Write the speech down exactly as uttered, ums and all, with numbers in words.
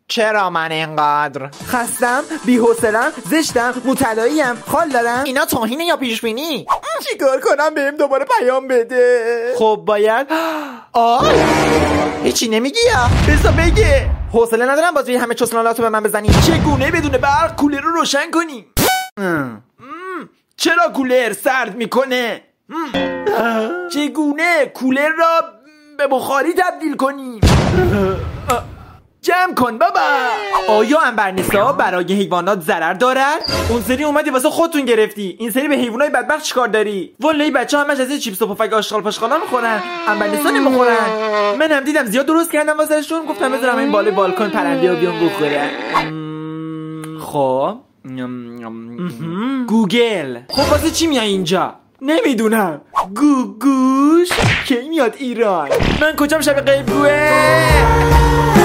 چرا من اینقدر خستم، بی‌حوصله‌ام، زشتم، مطلعیم، خال دارم؟ اینا توهینه یا پیش بینی؟ چیکار کنم بهم دوباره پیام بده؟ خب باید آه هیچی نمیگی یا؟ بذار بگه. حوصله ندارم باز همه چسنالاتو به من بزنی. چگونه بدون برق کولر رو روشن کنیم؟ چرا کولر سرد میکنه؟ چگونه کولر را به بخاری تبدیل کنیم؟ جمع کن بابا. آیا انبرنسا برای حیوانات ضرر دارد؟ اون سری اومدی واسه خودتون گرفتی، این سری به حیوانای بدبخت چیکار داری؟ والله بچه‌ها همش از این چیپس و پفک آشغال پاشغالا میخورن، انبرنسا نمیخورن. من هم دیدم زیاد درست کردم واسهشون، گفتم بذارم این بالای بالکن پرنده ها بیان بخورن. خب گوگل. خب واسه چی میای اینجا؟ نمیدونم. گوگوش کی میاد ایران؟ من کجام شب غیب گوه؟